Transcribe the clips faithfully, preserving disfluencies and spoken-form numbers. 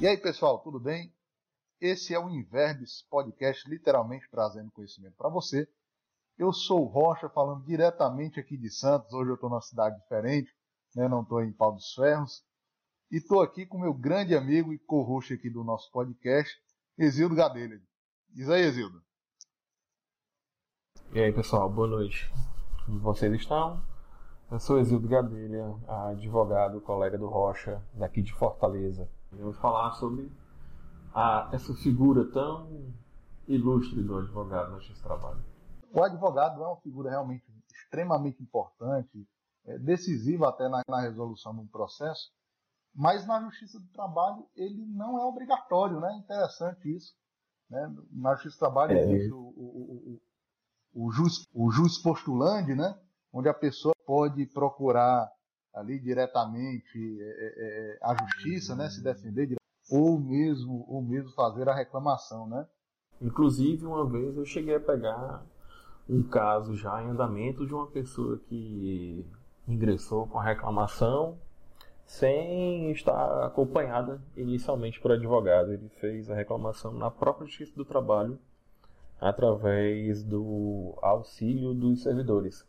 E aí, pessoal, tudo bem? Esse é o Inverbes Podcast, literalmente trazendo conhecimento para você. Eu sou o Rocha, falando diretamente aqui de Santos. Hoje eu estou numa cidade diferente, né? Não estou em Pau dos Ferros. E estou aqui com meu grande amigo e co-host aqui do nosso podcast, Exildo Gadelha. Diz aí, Exildo. E aí, pessoal, boa noite. Como vocês estão? Eu sou Exildo Gadelha, advogado, colega do Rocha, daqui de Fortaleza. Vamos falar sobre a, essa figura tão ilustre do advogado no justiça do trabalho. O advogado é uma figura realmente extremamente importante, é, decisiva até na, na resolução de um processo, mas na justiça do trabalho ele não é obrigatório, né? Interessante isso. Né? Na justiça do trabalho É. existe o, o, o, o, jus, o jus postulandi, né? Onde a pessoa pode procurar ali diretamente é, é, a justiça, né? Se defender, ou mesmo, ou mesmo fazer a reclamação, né? Inclusive, uma vez eu cheguei a pegar um caso já em andamento de uma pessoa que ingressou com a reclamação sem estar acompanhada inicialmente por advogado. Ele fez a reclamação na própria Justiça do Trabalho através do auxílio dos servidores.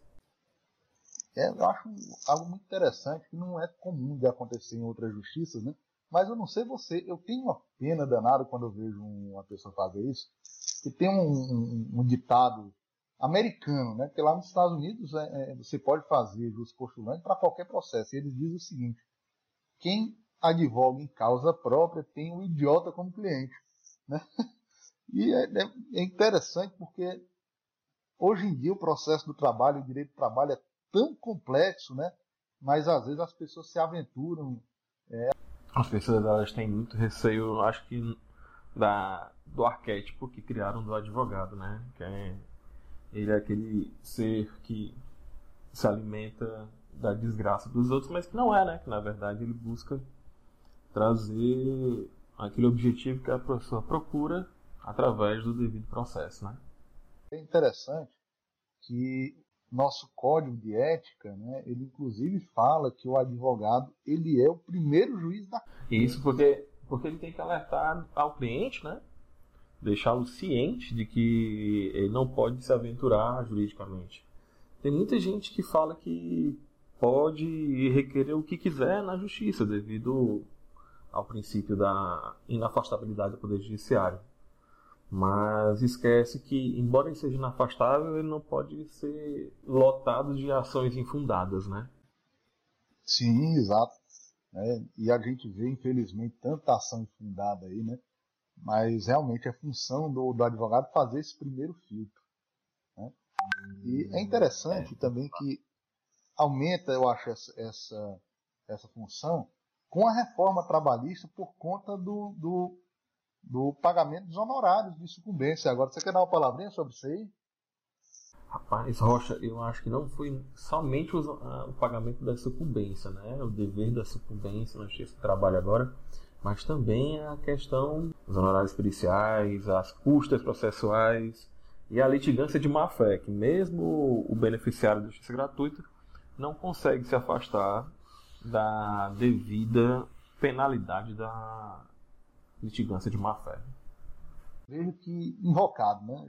É, eu acho algo muito interessante, que não é comum de acontecer em outras justiças, né? Mas eu não sei você, eu tenho uma pena danada quando eu vejo uma pessoa fazer isso, que tem um, um, um ditado americano, né? Porque lá nos Estados Unidos é, é, você pode fazer jus postulante para qualquer processo, e eles dizem o seguinte: quem advoga em causa própria tem o idiota como cliente, né? E é, é interessante porque hoje em dia o processo do trabalho, o direito do trabalho é tão complexo, né? Mas às vezes as pessoas se aventuram. É... As pessoas elas têm muito receio, acho que da, do arquétipo que criaram do advogado, né? Que é, ele é aquele ser que se alimenta da desgraça dos outros, mas que não é, né? Que na verdade ele busca trazer aquele objetivo que a pessoa procura através do devido processo, né? É interessante que nosso código de ética, né, ele inclusive fala que o advogado ele é o primeiro juiz da... Isso porque, porque ele tem que alertar ao cliente, né? Deixá-lo ciente de que ele não pode se aventurar juridicamente. Tem muita gente que fala que pode requerer o que quiser na justiça devido ao princípio da inafastabilidade do Poder Judiciário. Mas esquece que, embora ele seja inafastável, ele não pode ser lotado de ações infundadas, né? Sim, exato. É, e a gente vê, infelizmente, tanta ação infundada aí, né? Mas realmente é função do, do advogado fazer esse primeiro filtro, né? E é interessante É. também que aumenta, eu acho, essa, essa, essa função com a reforma trabalhista por conta do, do do pagamento dos honorários de sucumbência. Agora, você quer dar uma palavrinha sobre isso aí? Rapaz, Rocha, eu acho que não foi somente o, a, o pagamento da sucumbência, né? O dever da sucumbência na justiça do trabalho agora, mas também a questão dos honorários periciais, as custas processuais e a litigância de má-fé, que mesmo o beneficiário da justiça gratuita não consegue se afastar da devida penalidade da litigância de má-fé. Vejo que invocado, né?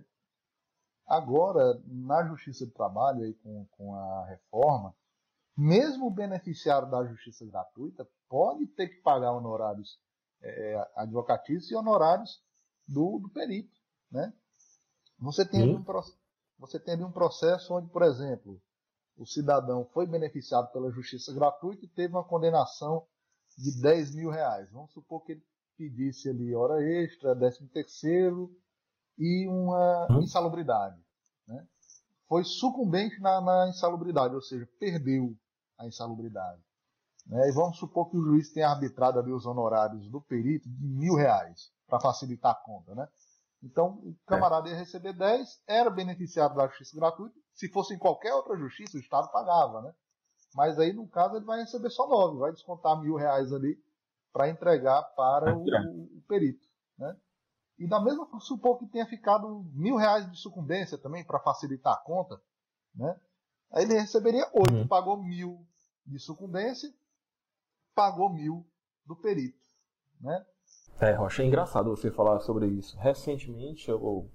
Agora, na Justiça do Trabalho, aí, com, com a reforma, mesmo o beneficiário da justiça gratuita pode ter que pagar honorários é, advocatícios e honorários do, do perito, né? Você tem, ali um, você tem ali um processo onde, por exemplo, o cidadão foi beneficiado pela justiça gratuita e teve uma condenação de dez mil reais. Vamos supor que ele pedisse ali hora extra, décimo terceiro e uma hum? insalubridade, né? Foi sucumbente na, na insalubridade, ou seja, perdeu a insalubridade, né? E vamos supor que o juiz tenha arbitrado ali os honorários do perito de mil reais, para facilitar a conta, né? Então, o camarada ia receber dez, era beneficiado da justiça gratuita. Se fosse em qualquer outra justiça, o Estado pagava, né? Mas aí, no caso, ele vai receber só nove, vai descontar mil reais ali para entregar para o, o perito, né? E da mesma forma, supor que tenha ficado mil reais de sucumbência também, para facilitar a conta, né? Aí ele receberia oito, uhum. Pagou mil de sucumbência, pagou mil do perito, né? É, Rocha, é engraçado você falar sobre isso. Recentemente eu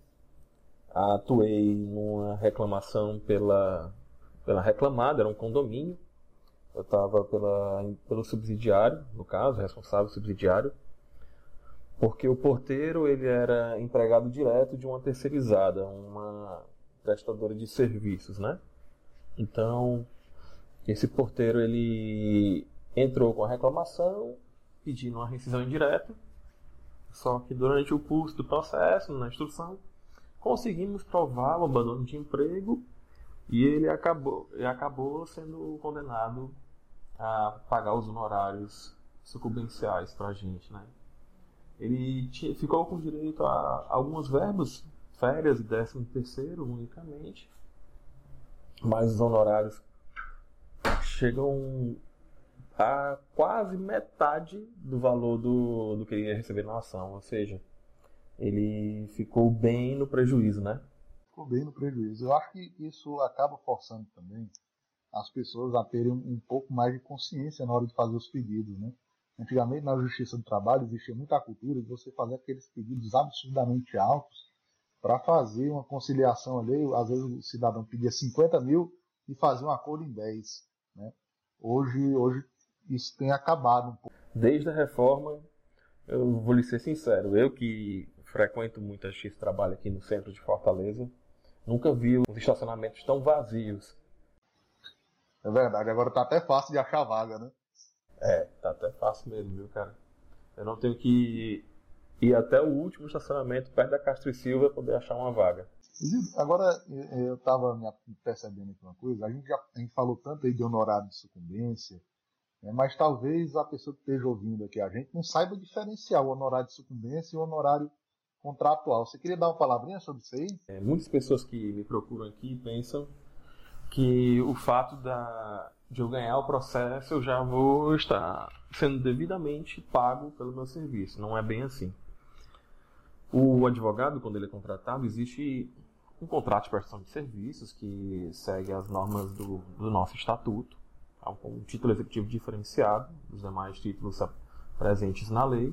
atuei numa reclamação pela, pela reclamada, era um condomínio. Eu estava pelo subsidiário, no caso, responsável subsidiário, porque o porteiro ele era empregado direto de uma terceirizada, uma prestadora de serviços, né? Então, esse porteiro ele entrou com a reclamação, pedindo uma rescisão indireta, só que durante o curso do processo, na instrução, conseguimos provar o abandono de emprego e ele acabou, ele acabou sendo condenado a pagar os honorários sucumbenciais para a gente, né? Ele tinha, ficou com direito a algumas verbas, férias e décimo terceiro unicamente, mas os honorários chegam a quase metade do valor do, do que ele ia receber na ação, ou seja, ele ficou bem no prejuízo, né? Ficou bem no prejuízo. Eu acho que isso acaba forçando também as pessoas a terem um pouco mais de consciência na hora de fazer os pedidos, né? Antigamente, na Justiça do Trabalho, existia muita cultura de você fazer aqueles pedidos absurdamente altos para fazer uma conciliação ali. Às vezes o cidadão pedia cinquenta mil e fazia um acordo em dez, né? Hoje, hoje isso tem acabado um pouco. Desde a reforma, eu vou lhe ser sincero, eu que frequento muito a Justiça do Trabalho aqui no centro de Fortaleza, nunca vi os estacionamentos tão vazios. É verdade, agora tá até fácil de achar vaga, né? É, tá até fácil mesmo, viu, cara? Eu não tenho que ir até o último estacionamento perto da Castro e Silva para poder achar uma vaga. Agora, eu estava percebendo aqui uma coisa, a gente já a gente falou tanto aí de honorário de sucumbência, né, mas talvez a pessoa que esteja ouvindo aqui a gente não saiba diferenciar o honorário de sucumbência e o honorário contratual. Você queria dar uma palavrinha sobre isso aí? É, muitas pessoas que me procuram aqui pensam que o fato da, de eu ganhar o processo eu já vou estar sendo devidamente pago pelo meu serviço. Não é bem assim. O advogado, quando ele é contratado, existe um contrato de prestação de serviços que segue as normas do, do nosso estatuto, com um título executivo diferenciado dos demais títulos presentes na lei,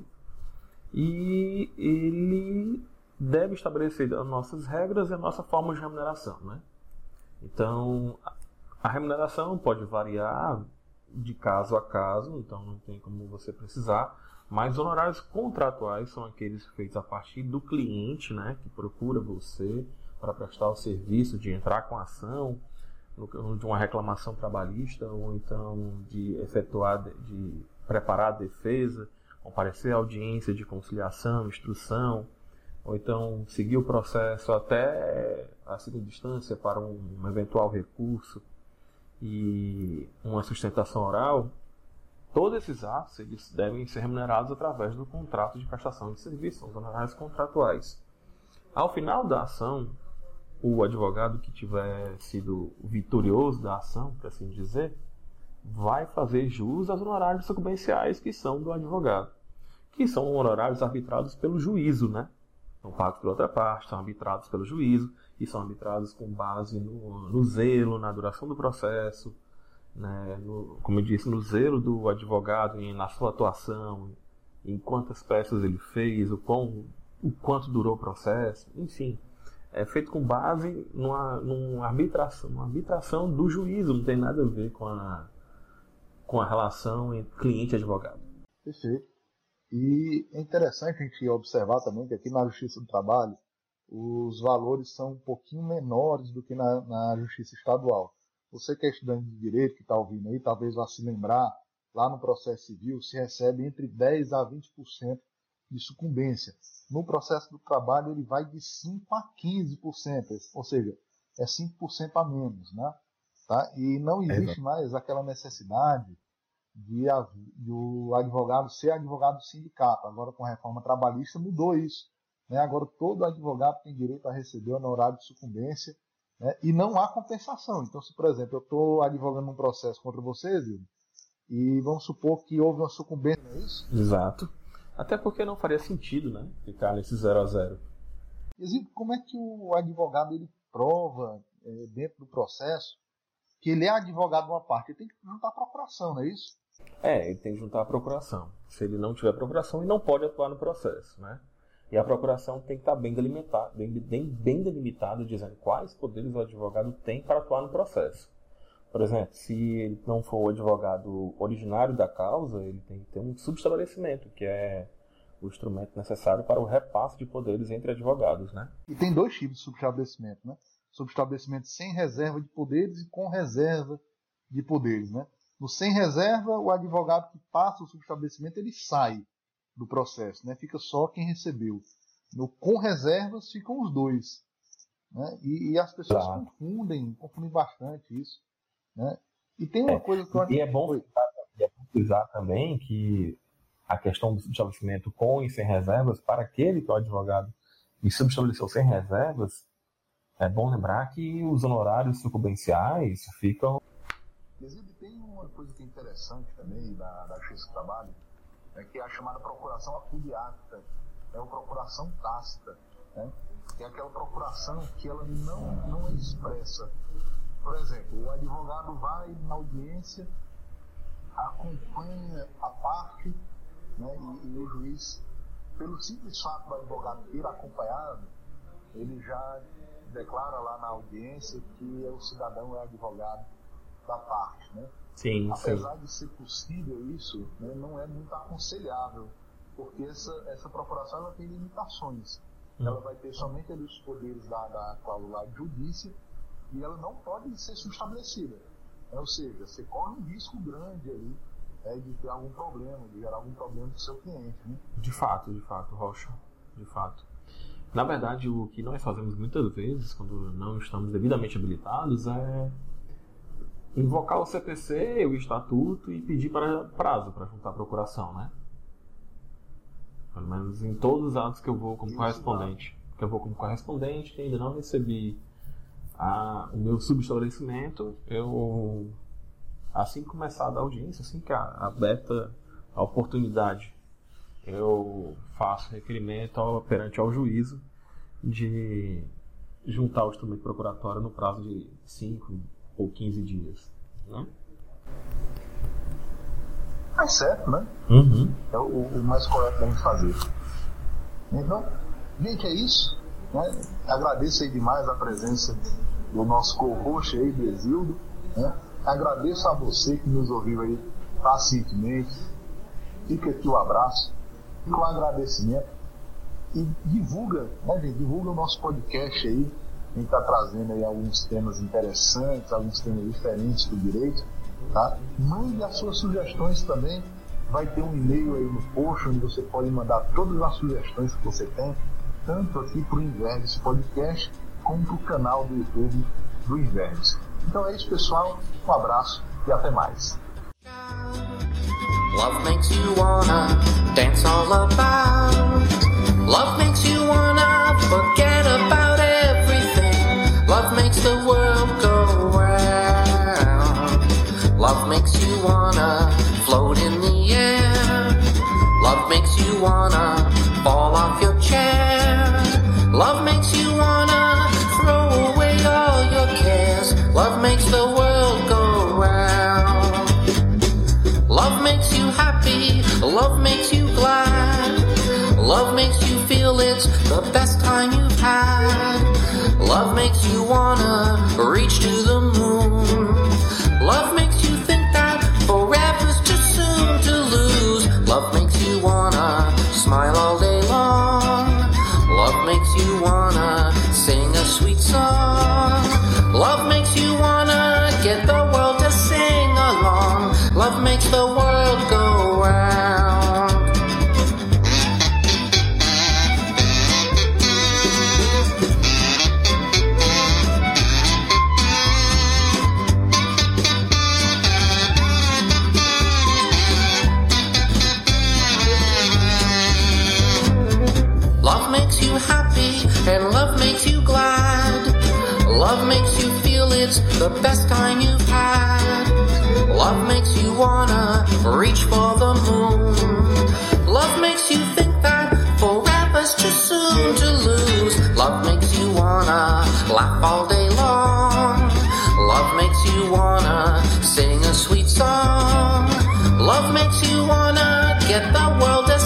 e ele deve estabelecer as nossas regras e a nossa forma de remuneração, né? Então, a remuneração pode variar de caso a caso, então não tem como você precisar, mas honorários contratuais são aqueles feitos a partir do cliente, né, que procura você para prestar o serviço de entrar com a ação, de uma reclamação trabalhista, ou então de efetuar, de preparar a defesa, comparecer à audiência de conciliação, instrução, ou então seguir o processo até a segunda instância para um, um eventual recurso e uma sustentação oral. Todos esses atos eles devem ser remunerados através do contrato de prestação de serviço, os honorários contratuais. Ao final da ação, o advogado que tiver sido vitorioso da ação, por assim dizer, vai fazer jus aos honorários sucumbenciais que são do advogado, que são honorários arbitrados pelo juízo, né? São pagos por outra parte, são arbitrados pelo juízo e são arbitrados com base no, no zelo, na duração do processo, né? No, como eu disse, no zelo do advogado e na sua atuação, em quantas peças ele fez, o, quão, o quanto durou o processo, enfim. É feito com base numa, numa, arbitração, numa arbitração do juízo, não tem nada a ver com a, com a relação entre cliente e advogado. Perfeito. E é interessante a gente observar também que aqui na Justiça do Trabalho os valores são um pouquinho menores do que na, na Justiça Estadual. Você que é estudante de Direito, que está ouvindo aí, talvez vá se lembrar, lá no processo civil se recebe entre dez a vinte por cento de sucumbência. No processo do trabalho ele vai de cinco a quinze por cento, ou seja, é cinco por cento a menos, né? Tá? E não existe mais aquela necessidade de, a, de o advogado ser advogado do sindicato. Agora com a reforma trabalhista mudou isso, né? Agora todo advogado tem direito a receber honorário de sucumbência, né? E não há compensação. Então se, por exemplo, eu estou advogando um processo contra você, viu? E vamos supor que houve uma sucumbência, não é isso? Exato. Até porque não faria sentido, né, ficar nesse zero a zero. Exemplo, como é que o advogado ele prova é, dentro do processo que ele é advogado de uma parte? Ele tem que juntar a procuração, não é isso? É, ele tem que juntar a procuração. se ele não tiver procuração, ele não pode atuar no processo, né? E a procuração tem que estar bem delimitada, bem, bem, bem delimitada, dizendo quais poderes o advogado tem para atuar no processo. Por exemplo, se ele não for o advogado originário da causa, ele tem que ter um subestabelecimento, que é o instrumento necessário para o repasse de poderes entre advogados, né? E tem dois tipos de subestabelecimento, né? Subestabelecimento sem reserva de poderes e com reserva de poderes, né? No sem reserva, o advogado que passa o subestabelecimento, ele sai do processo, né? Fica só quem recebeu. No com reservas, ficam os dois, né? E, e as pessoas tá. confundem, confundem bastante isso, né? E tem uma é, coisa que eu acho e é bom frisar também que a questão do subestabelecimento com e sem reservas, para aquele que é o advogado e subestabeleceu sem reservas, é bom lembrar que os honorários sucumbenciais ficam... Inclusive, tem uma coisa que é interessante também da, da Justiça do Trabalho, é que é a chamada procuração acudiática, é uma procuração tácita, né? Que é aquela procuração que ela não, não é expressa. Por exemplo, o advogado vai na audiência, acompanha a parte, né? e, e o juiz, pelo simples fato do advogado ter acompanhado, ele já declara lá na audiência que o cidadão é advogado da parte, né? Sim, Apesar sim. de ser possível isso, né, não é muito aconselhável, porque essa, essa procuração ela tem limitações. Hum. Ela vai ter somente ali os poderes da, da cláusula de judícia e ela não pode ser subestabelecida. É, ou seja, você corre um risco grande ali, é, de ter algum problema, de gerar algum problema para o seu cliente, né? De fato, de fato, Rocha, de fato. Na verdade, o que nós fazemos muitas vezes, quando não estamos devidamente habilitados, é invocar o C P C, o estatuto e pedir para prazo para juntar a procuração, né? Pelo menos em todos os atos que eu vou como Isso, correspondente. Que eu vou como correspondente, que ainda não recebi a, o meu subestabelecimento, eu, assim que começar a dar audiência, assim que a, aberta a oportunidade, eu faço requerimento ao, perante ao juízo de juntar o instrumento procuratório no prazo de cinco ou quinze dias, né? Mais certo, né? Uhum. É o, o mais correto da gente fazer. Então, gente, é isso, né? Agradeço aí demais a presença do nosso co-host aí, Bresildo, né? Agradeço a você que nos ouviu aí pacientemente. Fica aqui o abraço, fica o agradecimento e divulga, né, gente? Divulga o nosso podcast aí. A gente está trazendo aí alguns temas interessantes, alguns temas diferentes do direito, tá? Mande as suas sugestões também. Vai ter um e-mail aí no post onde você pode mandar todas as sugestões que você tem, tanto aqui para o Inverdes Podcast, como para o canal do YouTube do Inverdes. Então é isso, pessoal. Um abraço e até mais. Love makes you wanna dance all about. Love makes you wanna forget about everything. Love makes the world go round. Love makes you wanna float in the air. Love makes you wanna fall off your chair. Love makes you wanna throw away all your cares. Love makes the world go round. Love makes you happy. Love makes you glad. Love makes you feel it's the best time you've had. Love makes you wanna reach to the moon. Love makes you think that forever's too soon to lose. Love makes you wanna smile all day long. Love makes you wanna sing a sweet song. Love makes you wanna get the world to sing along. Love makes the world go round. Love makes you happy and love makes you glad. Love makes you feel it's the best time you've had. Love makes you wanna reach for the moon. Love makes you think that forever's too soon to lose. Love makes you wanna laugh all day long. Love makes you wanna sing a sweet song. Love makes you wanna get the world